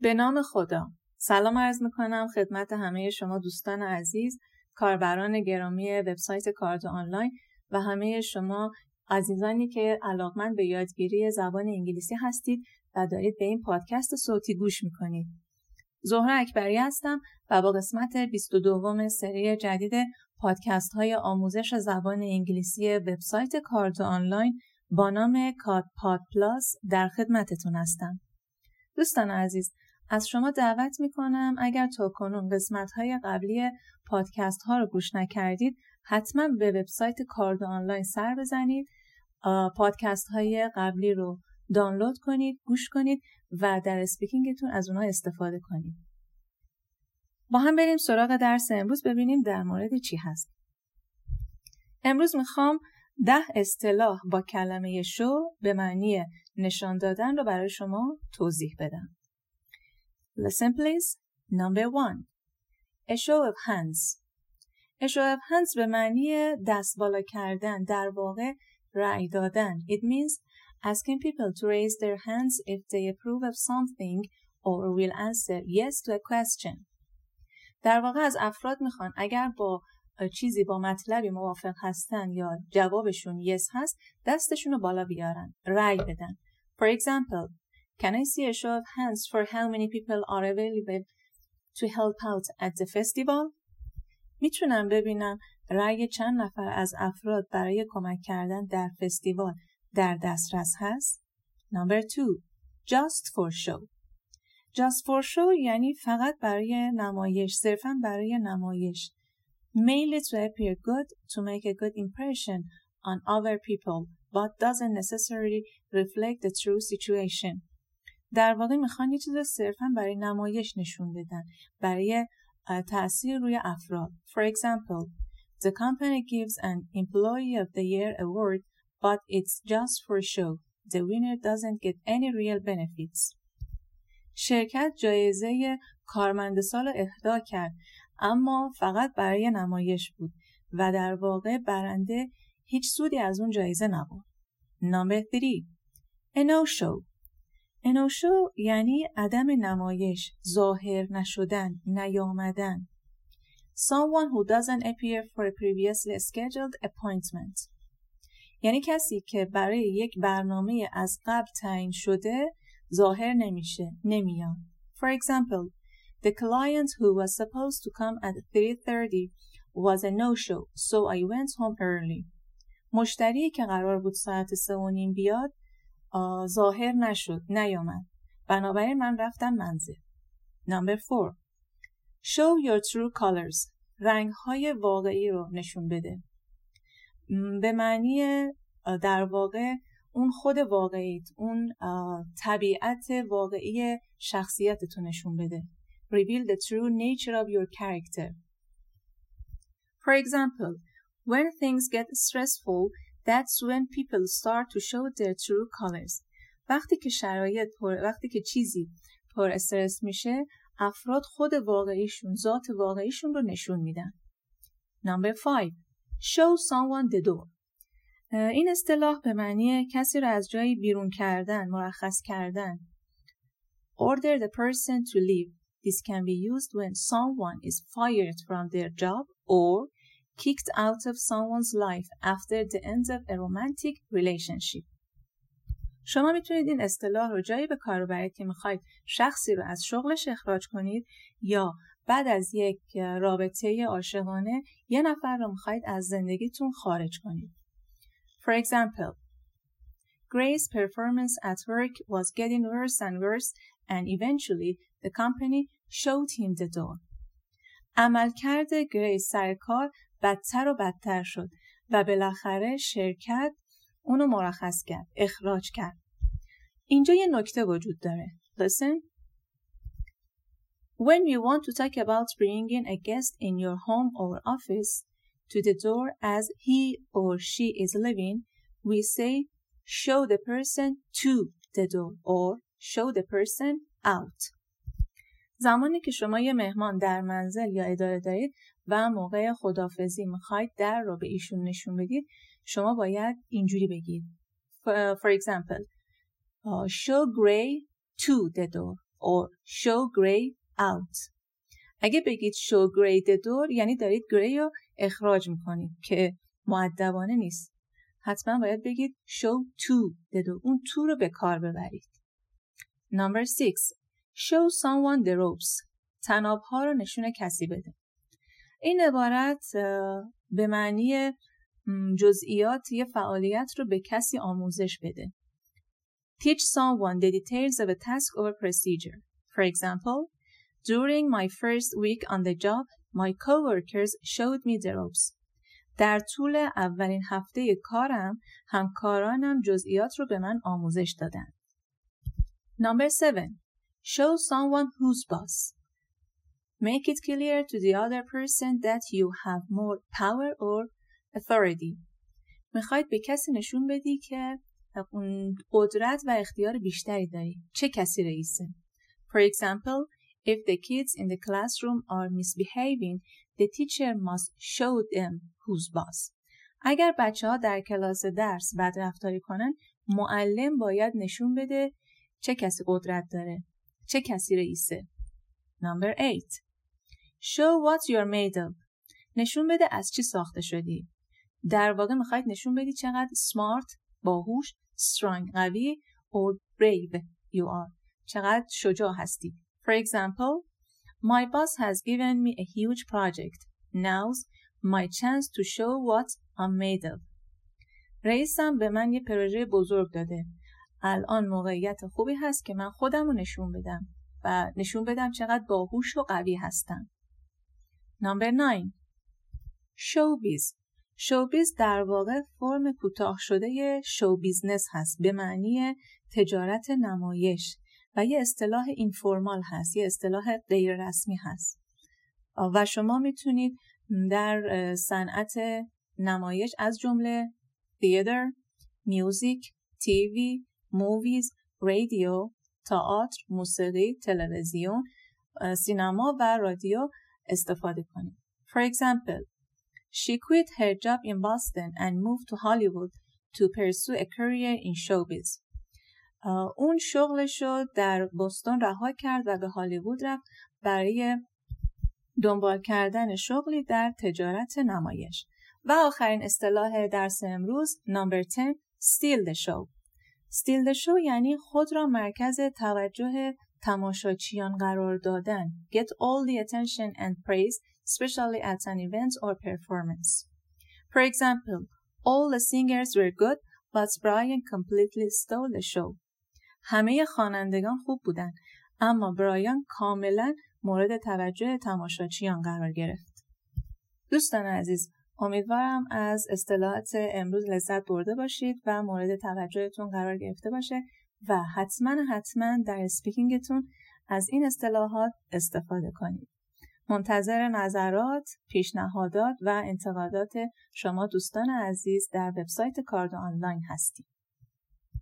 به نام خدا. سلام عرض میکنم خدمت همه شما دوستان عزیز، کاربران گرامی وبسایت کارتو آنلاین و همه شما عزیزانی که علاقمند به یادگیری زبان انگلیسی هستید و دارید به این پادکست صوتی گوش میکنید. زهره اکبری هستم و با قسمت 22 سری جدید پادکست های آموزش زبان انگلیسی وبسایت کارتو آنلاین با نام کارت پلاس در خدمتتون هستم. دوستان عزیز، از شما دعوت میکنم اگر تا کنون قسمت های قبلی پادکست ها رو گوش نکردید حتما به وبسایت کارتو آنلاین سر بزنید، پادکست های قبلی رو دانلود کنید، گوش کنید و در اسپیکینگتون از اونها استفاده کنید. با هم بریم سراغ درس امروز، ببینیم در مورد چی هست. امروز میخوام 10 اصطلاح با کلمه شو به معنی نشان دادن رو برای شما توضیح بدم. Listen please. Number 1. A show of hands. A show of hands به معنی دست بالا کردن، در واقع رأی دادن. It means asking people to raise their hands if they approve of something or will answer yes to a question. در واقع از افراد میخوان اگر با چیزی با مطلبی موافق هستن یا جوابشون yes هست دستشون رو بالا بیارن، رأی بدن. For example, can I see a show of hands for how many people are available to help out at the festival? میتونم ببینم رأی چند نفر از افراد برای کمک کردن در فستیوال در دسترس هست؟ Number 2. Just for show. Just for show یعنی فقط برای نمایش، صرفاً برای نمایش. Mainly to appear good, to make a good impression on other people, but doesn't necessarily reflect the true situation. در واقع میخوان یه چیز رو صرفاً برای نمایش نشون بدن، برای تأثیر روی افراد. For example, the company gives an Employee of the Year award, but it's just for show. The winner doesn't get any real benefits. شرکت جایزه کارمند سال اهدا کرد، اما فقط برای نمایش بود و در واقع برنده هیچ سودی از اون جایزه نبرد. Number 3. A no-show. A no-show یعنی عدم نمایش، ظاهر نشدن، نیامدن. Someone who doesn't appear for a previously scheduled appointment. یعنی کسی که برای یک برنامه از قبل تعیین شده ظاهر نمیشه، نمیاد. For example, the client who was supposed to come at 3:30 was a no-show, so I went home early. مشتری که قرار بود ساعت 3:30 بیاد ظاهر نشد، نیامد. بنابراین من رفتم منزل. Number 4. Show your true colors. رنگ‌های واقعی رو نشون بده. به معنی در واقع اون خود واقعیت، اون طبیعت واقعی شخصیتتو نشون بده. Reveal the true nature of your character. For example, when things get stressful, that's when people start to show their true colors. وقتی که چیزی پر استرس میشه، افراد خود واقعیشون، ذات واقعیشون رو نشون میدن. Number 5. Show someone the door. این اصطلاح به معنی کسی را از جایی بیرون کردن، مرخص کردن. Order the person to leave. This can be used when someone is fired from their job or kicked out of someone's life after the end of a romantic relationship. شما میتونید این اصطلاح رو جایی به کار ببرید که میخواید شخصی رو از شغلش اخراج کنید یا بعد از یک رابطه عاشقانه یه نفر رو میخواید از زندگیتون خارج کنید. For example, Grace's performance at work was getting worse and worse and eventually the company showed him the door. عملکرد گریس سر کار بدتر و بدتر شد و بالاخره شرکت اونو مرخص کرد، اخراج کرد. اینجا یه نکته وجود داره. Listen. When you want to talk about bringing a guest in your home or office to the door as he or she is leaving, we say show the person to the door or show the person out. زمانی که شما یه مهمان در منزل یا اداره دارید و موقع خداحافظی میخواید در رو به ایشون نشون بدید، شما باید اینجوری بگید. For example, show Gray to the door or show gray out. اگه بگید show gray the door یعنی دارید گری رو اخراج میکنید که مؤدبانه نیست. حتما باید بگید show to the door. اون to رو به کار ببرید. Number 6. Show someone the ropes. طناب‌ها رو نشون کسی بده. این عبارت به معنی جزئیات یه فعالیت رو به کسی آموزش بده. Teach someone the details of a task or procedure. For example, during my first week on the job, my coworkers showed me the ropes. در طول اولین هفته کارم، همکارانم جزئیات رو به من آموزش دادن. Number 7. Show someone who's boss. Make it clear to the other person that you have more power or authority. میخواید به کسی نشون بدی که قدرت و اختیار بیشتری داری. چه کسی رئیسه؟ For example, if the kids in the classroom are misbehaving, the teacher must show them who's boss. اگر بچه‌ها در کلاس درس بدرفتاری کنن، معلم باید نشون بده چه کسی قدرت داره، چه کسی رئیسه. Number 8. Show what you're made of. نشون بده از چی ساخته شدی. در واقع میخواید نشون بدی چقدر smart، باهوش، strong، قوی، or brave you are. چقدر شجاع هستی. For example, my boss has given me a huge project. Now's my chance to show what I'm made of. رئیسم به من یه پروژه بزرگ داده. الان موقعیت خوبی هست که من خودم رو نشون بدم و نشون بدم چقدر باهوش و قوی هستم. Number 9. Showbiz. Showbiz در واقع فرم کوتاه شده شو بیزنس هست به معنی تجارت نمایش و یه اصطلاح اینفورمال هست، یه اصطلاح غیر رسمی هست و شما میتونید در صنعت نمایش از جمله theater، میوزیک، تیوی، موویز، رادیو، تئاتر، موسیقی، تلویزیون، سینما و رادیو استفاده کنید. For example, she quit her job in Boston and moved to Hollywood to pursue a career in showbiz. اون شغلش رو در بوستون رها کرد و به هالیوود رفت برای دنبال کردن شغلی در تجارت نمایش. و آخرین اصطلاح درس امروز Number 10. Steal the show. Steal the show یعنی خود را مرکز توجه تماشاچیان قرار دادن. Get all the attention and praise, especially at an event or performance. For example, all the singers were good, but Brian completely stole the show. همه خوانندگان خوب بودن، اما برایان کاملا مورد توجه تماشاچیان قرار گرفت. دوستان عزیز، امیدوارم از اصطلاحات امروز لذت برده باشید و مورد توجهتون قرار گرفته باشه و حتما در اسپیکینگتون از این اصطلاحات استفاده کنید. منتظر نظرات، پیشنهادات و انتقادات شما دوستان عزیز در وبسایت کاردو آنلاین هستیم.